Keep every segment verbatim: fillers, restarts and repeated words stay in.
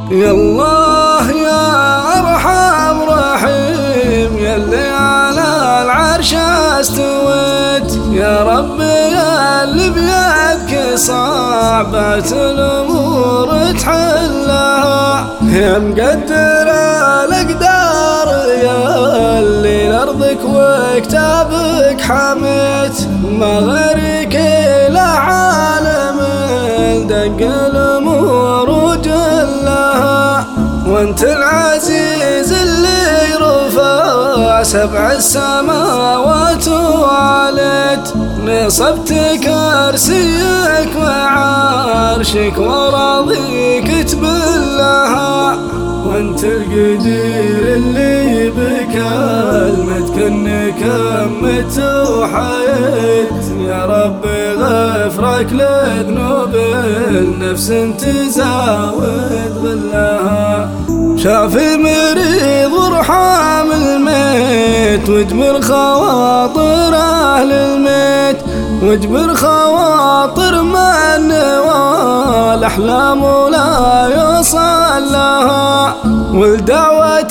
يا الله يا أرحم رحيم يلي على العرش استويت، يا رب يا اللي بيدك صعبات الأمور تحلها، يا مقدر الأقدار يا اللي لأرضك وكتابك حميت، ما غيرك إلى عالم دق الأمور وجلها، وانت العزيز اللي رفع سبع السماوات وعليت، نصبت كرسيك وعرشك وراضيك تبلها، وانت القدير اللي بكلمتك انك مت وحيت، يا رب غفرك لذنوب النفس تزاود غلها، شافي مريض وارحم الميت واجبر خواطر اهل الميت، واجبر خواطر من نوال احلام ولا يوصل لها، والدعوة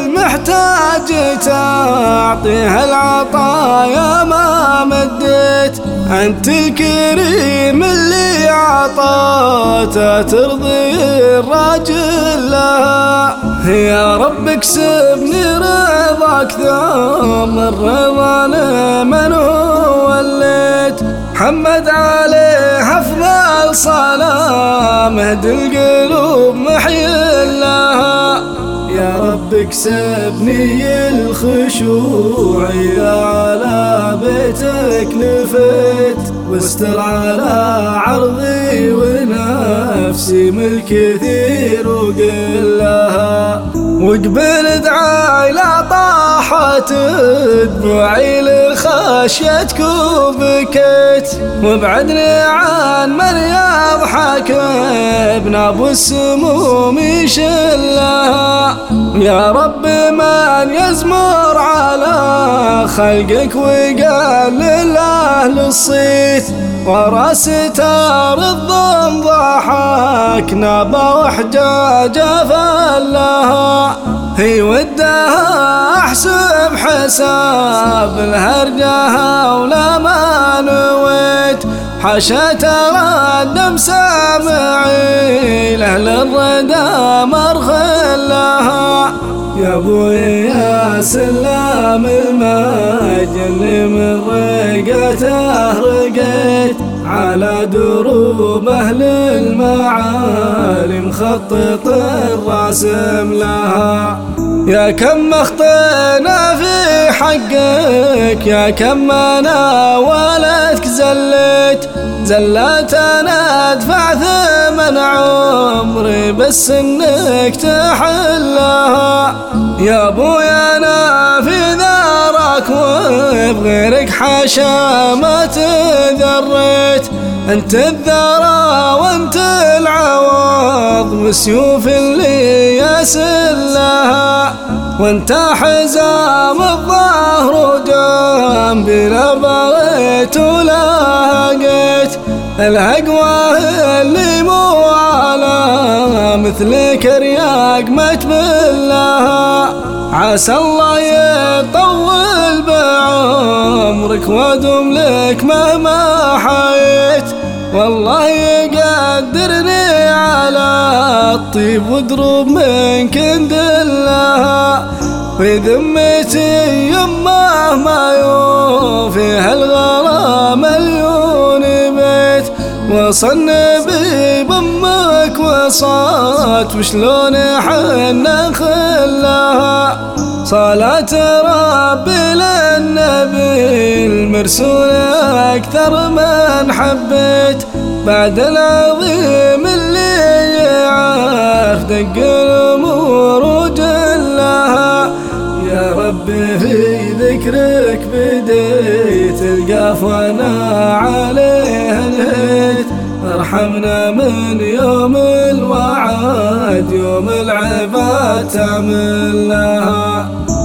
المحتاج تعطيها العطايا ما مديت، أنت الكريم اللي عطاته ترضي الراجل لها، يا رب اكسبني رضاك ثم الرضا لمن وليت، محمد عليه أفضل صلاة مهد القلوب محيي لها، يا رب اكسبني الخشوع إذا على بيتك لفت، واستر على عرضي ونفسي من الكثير وقل لها، وقبل دعاي لا طاحت دموعي لخشيتك وبكيت، وابعدني عن من يضحك ابن ابو السموم يشلها، يا رب من يزمر على خلقك وقال لله الصيت، ورا ستار الظلم ضحك نابا وحجاج فلها، هي ودها احسب حساب الهرجها ولا ما نويت، حاشا تردم سامعي لأهل الردى مرخل لها، يا ابوي يا سلام المجد اللي من رقته رقيت، على دروب أهل المعالي مخطط الراسم لها، يا كم اخطينا في حقك يا كم انا ولدك زليت، زلت انا ادفع ثمن عمري بس انك تحلها، يا ابوي انا في ذرك وبغيرك حاشا ما تذريت، انت الذرى وانت العوض وسيوف اللي يسلها، وانت حزام الظهر وجنبي لا بغيت ولا هقيت، الهقوة اللي مو على مثلك رياق ما تبلها، عسى الله يطول بعمرك وادم لك مهما حييت، والله يقدرني على الطيب ودروب من كندلها، في ذمتي يمه ما يوفيها الغلا مليون بيت، وصن بي بامك وصات وشلون حنا خلها، صلاة ربي للنبي المرسول أكثر من حبيت، بعد العظيم اللي يعرف دق الأمور وجلها، يا ربي في ذكرك بديت القاف وانا عليه نهيت، ارحمنا من يوم الوعد يوم العباد تعمل لها.